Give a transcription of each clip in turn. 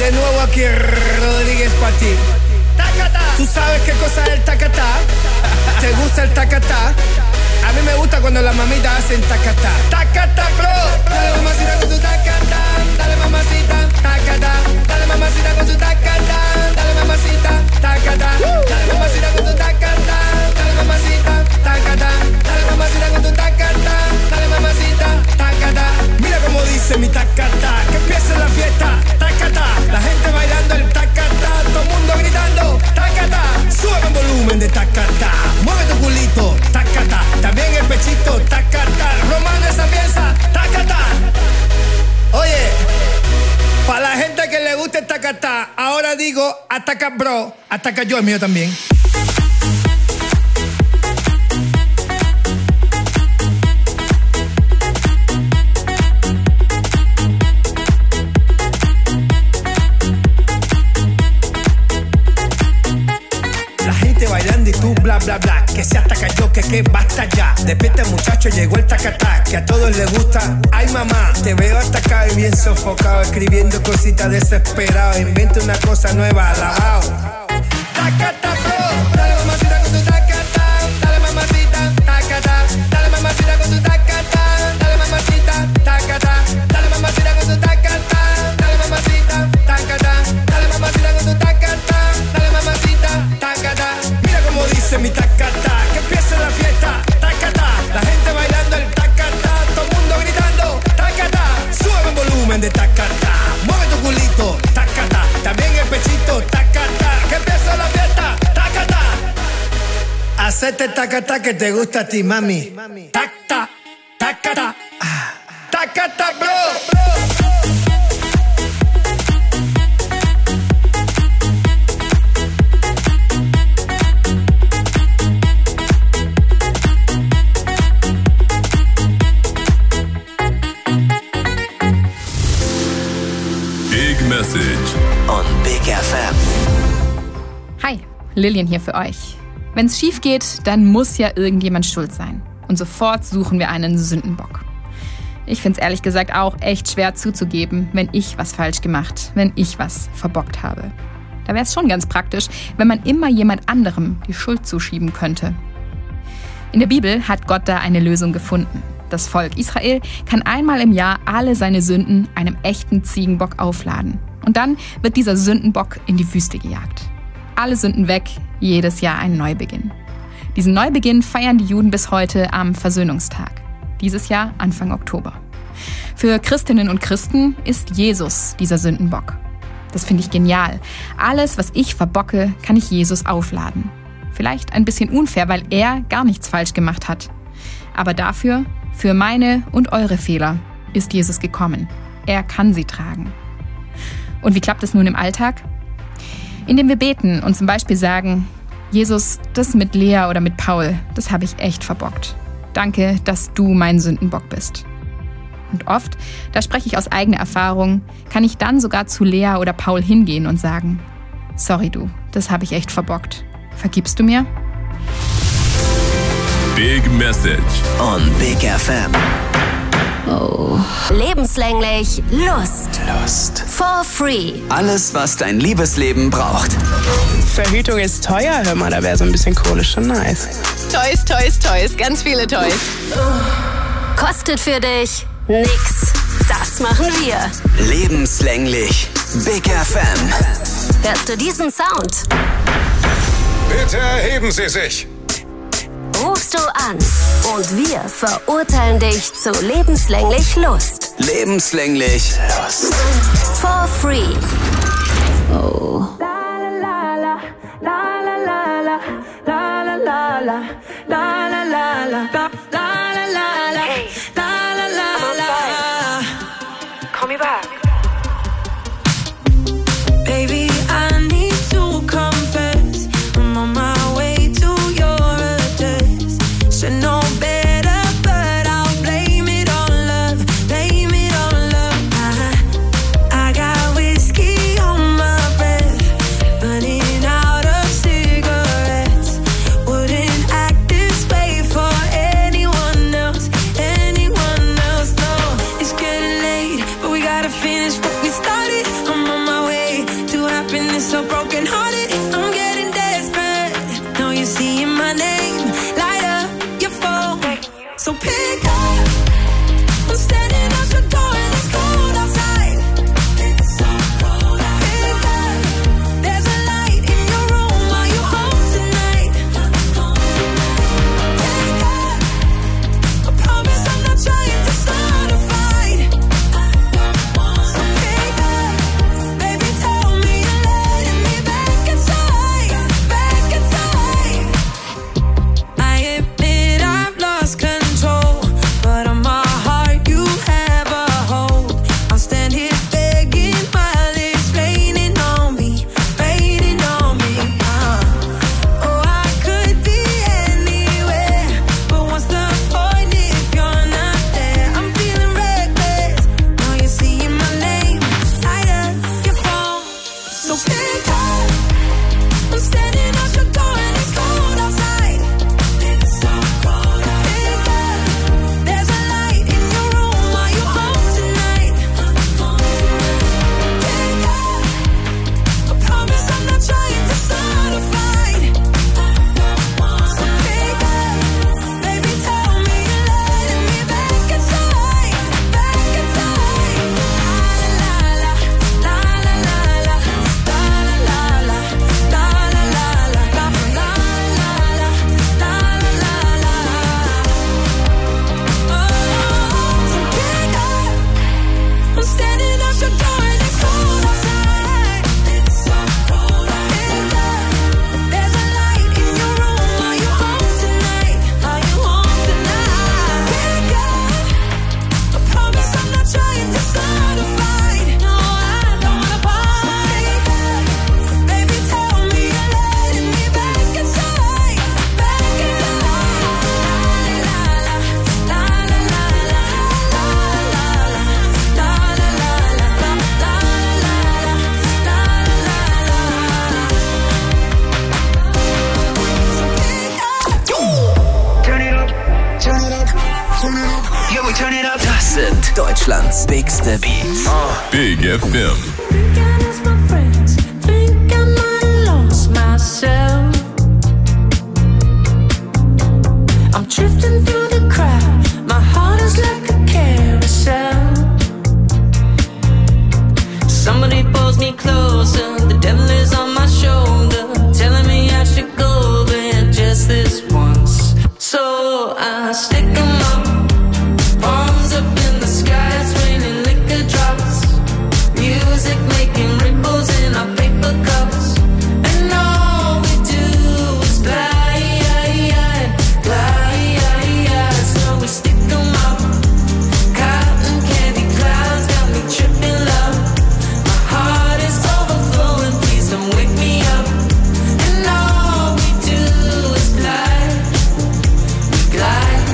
De nuevo aquí Rodríguez pa' ti. ¿Tú sabes qué cosa es el tacatá? ¿Te gusta el tacatá? A mí me gusta cuando las mamitas hacen tacatá. Tacatá, bro. Dale mamacita con tu tacatá. Dale mamacita, tacatá. Dale mamacita con tu tacatá. Dale mamacita, tacatá. Dale mamacita con tu tacatá. Dale mamacita, tacatá. Dale mamacita con tu tacatá. Dale mamacita, tacatá. Mira cómo dice mi tacatá. Que empiece la fiesta, tacatá. La gente bailando el tacatá. Todo el mundo gritando, tacatá. Sube el volumen de tacatá. Mueve tu culito, tacatá. También el pechito, tacatá. Romano esa pieza, tacatá. Oye, para la gente que le guste el tacatá, ahora digo, ataca bro, ataca yo, el mío también. Bailando y tú bla bla bla, que se ataca yo, que basta ya. Despierta muchacho, llegó el tacatá, que a todos les gusta. Ay mamá, te veo atacado y bien sofocado, escribiendo cositas desesperado. Inventa una cosa nueva, alabao. Tacatá bro, dale mamacita con tu tacatá. Dale mamacita, tacatá. Dale mamacita con tu tacatá. Dale mamacita, tacatá. Dale mamacita con tu tacatá. Dale mamacita, tacatá. Dale mamacita con tu tacatá. Dale mamacita, tacatá. Dice mi tacatá, que empiece la fiesta, tacatá. La gente bailando el tacatá, todo el mundo gritando, tacatá. Sube el volumen de tacatá, mueve tu culito, tacatá. También el pechito, tacatá. Que empiece la fiesta, tacatá. Hacete tacatá que te gusta a ti, mami. Tacatá, tacatá, tacatá, bro. Message on Big FM. Hi, Lilian hier für euch. Wenn es schief geht, dann muss ja irgendjemand schuld sein. Und sofort suchen wir einen Sündenbock. Ich find's ehrlich gesagt auch echt schwer zuzugeben, wenn ich was falsch gemacht, wenn ich was verbockt habe. Da wäre es schon ganz praktisch, wenn man immer jemand anderem die Schuld zuschieben könnte. In der Bibel hat Gott da eine Lösung gefunden. Das Volk Israel kann einmal im Jahr alle seine Sünden einem echten Ziegenbock aufladen. Und dann wird dieser Sündenbock in die Wüste gejagt. Alle Sünden weg, jedes Jahr ein Neubeginn. Diesen Neubeginn feiern die Juden bis heute am Versöhnungstag. Dieses Jahr Anfang Oktober. Für Christinnen und Christen ist Jesus dieser Sündenbock. Das finde ich genial. Alles, was ich verbocke, kann ich Jesus aufladen. Vielleicht ein bisschen unfair, weil er gar nichts falsch gemacht hat. Aber dafür, für meine und eure Fehler, ist Jesus gekommen. Er kann sie tragen. Und wie klappt es nun im Alltag? Indem wir beten und zum Beispiel sagen, Jesus, das mit Lea oder mit Paul, das habe ich echt verbockt. Danke, dass du mein Sündenbock bist. Und oft, da spreche ich aus eigener Erfahrung, kann ich dann sogar zu Lea oder Paul hingehen und sagen, sorry du, das habe ich echt verbockt. Vergibst du mir? Big Message on Big FM. Oh. Lebenslänglich Lust. For free. Alles, was dein Liebesleben braucht. Verhütung ist teuer, hör mal, da wäre so ein bisschen Kohle schon nice. Toys, Toys, Toys, ganz viele Toys. Kostet für dich nix. Das machen wir. Lebenslänglich Big FM. Hörst du diesen Sound? Bitte erheben Sie sich. Rufst du an und wir verurteilen dich zu lebenslänglich Lust. Lebenslänglich Lust. For free. Oh. Call me back. Baby, I need to confess, I'm on my way to your address. Should know better, but I'll blame it on love, blame it on love. I got whiskey on my breath, Deutschlands biggste Beats. Big FM. I'm drifting through the crowd. My heart is like a carousel. Somebody pulls me closer. The devil is on my shoulder, telling me I should go there just this once. So I stick 'em up, palms up in the sky. It's raining liquor drops, music making ripples in our paper cups. And all we do is glide, glide. So we stick 'em up, cotton candy clouds got me tripping love. My heart is overflowing, please don't wake me up. And all we do is glide, we glide.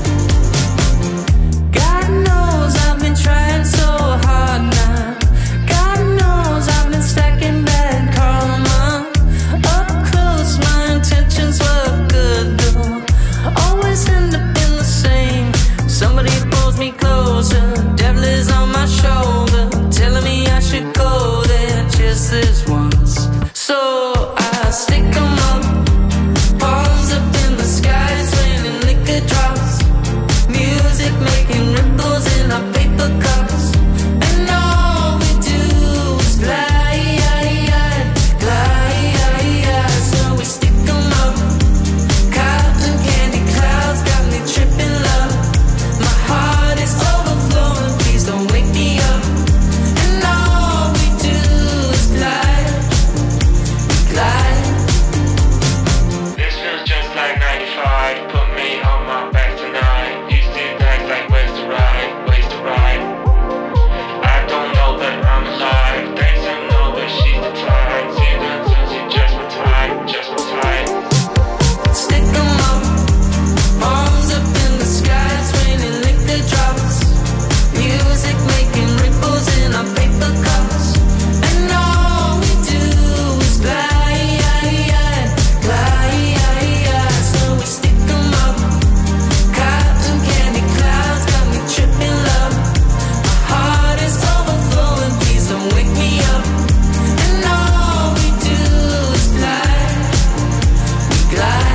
God knows I've been trying so hard now. God knows I've been stacking bad karma. Up close, my intentions were good though. Always end up in the same. Somebody pulls me closer. Devil is on my shoulder, telling me I should go there just this once. So I stick 'em up, palms up in the sky. It's raining liquor drops, music making ripples in our paper cups. And all we do is glide, glide. So we stick 'em up, cotton candy clouds got me tripping love. My heart is overflowing, please don't wake me up. And all we do is glide, glide. This feels just like 95. Put me on my back tonight. Used to dance like ways to ride, ways to ride. I don't know that I'm alive. Thanks, I know that she's the type. Seems until she just my type, just my type. Stick 'em up, palms up in the sky. It's raining liquor drops, music making ripples in our paper cups. And all we do is glide, glide. So we stick 'em up, cotton candy clouds got me tripping love. My heart is overflowing, please don't wake me up. And all we do is glide, we glide.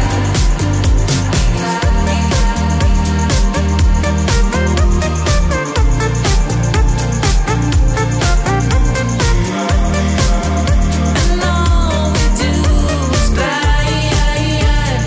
And all we do is glide,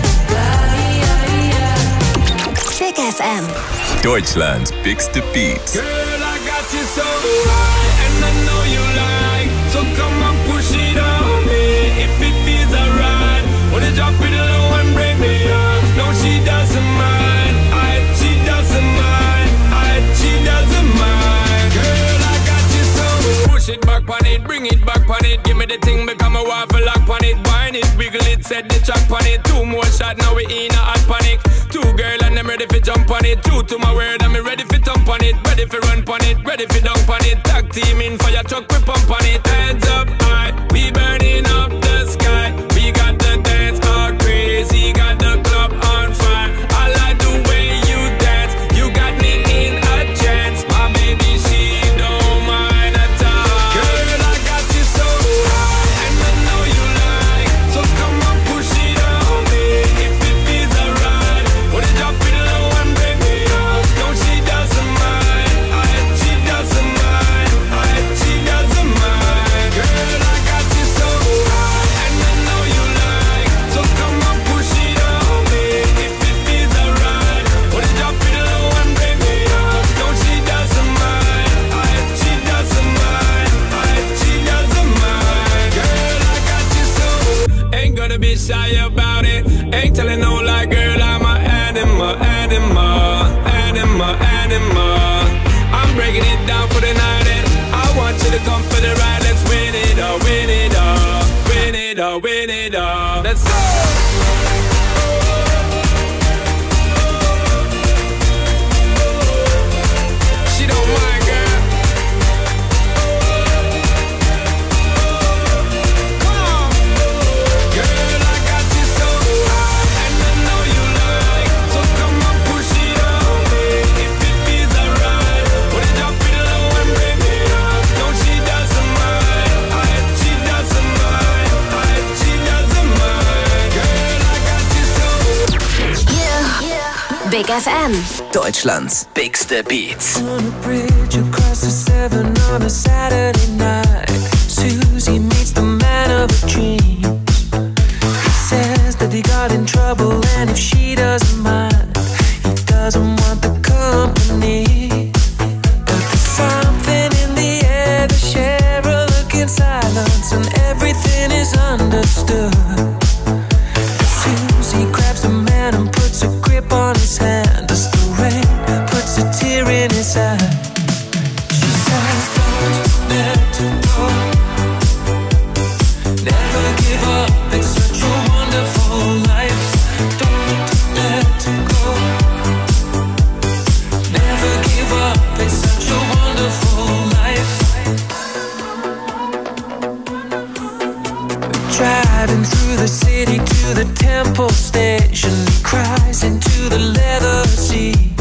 glide. Big FM. Deutschlands biggste Beats. Girl, I got you so high, and I know you like. So come on, push it on me. If it feels alright, wanna drop it low and bring me up. No, she doesn't mind. She doesn't mind. She doesn't mind. Girl, I got you so. Push it back on it, bring it back on it. Give me the thing, become a waffle lock on it. Wine it, wiggle it, set the track on it. 2 more shots, now we in a hot panic. 2 girl and I'm ready for jump on it. True to my word, I'm ready for thump on it. Ready for run on it, ready for dunk on it. Tag team in for your truck, we pump on it. Hands up high, we burning up the sky. We got the dance all crazy, got the club on fire. I like the way you dance, you got me in a trance. My baby, she don't mind at all. Girl, I got you so high, and I know you like. So come on, push it on me. If it feels alright, wanna drop it low and bring me up. No, she doesn't mind. She doesn't mind. She doesn't mind. Girl, I got you so high, and I know you like. So come on, push it on me. If it feels alright, wanna drop it low and bring me up. No, she doesn't mind. She doesn't mind. She doesn't mind. Girl, I got you so. Ain't gonna be shy about it. Ain't telling no lie, girl, I'm an animal, animal, animal, animal. I'm breaking it down for the night, and I want you to come for the ride. Let's win it all, win it all, win it all, win it all. Let's go. She don't mind, girl. Come on. Girl, I got you so high, and I know you like. So come on, push it on me. If it feels alright, wanna Big FM. Deutschlands bigste Beats. On a bridge across the 7 on a Saturday night, Susie meets the man of her dreams. He says that he got in trouble, and if she doesn't mind, he doesn't want the company. But there's something in the air, they share a look in silence, and everything is understood. Susie grabs the man and puts a grip on his hand as the rain puts a tear in his eye. She says, don't let go, never give up, it's such a wonderful life. Don't let go, never give up, it's such a wonderful life. Driving through the city to the Temple Station, he cries into the leather seat.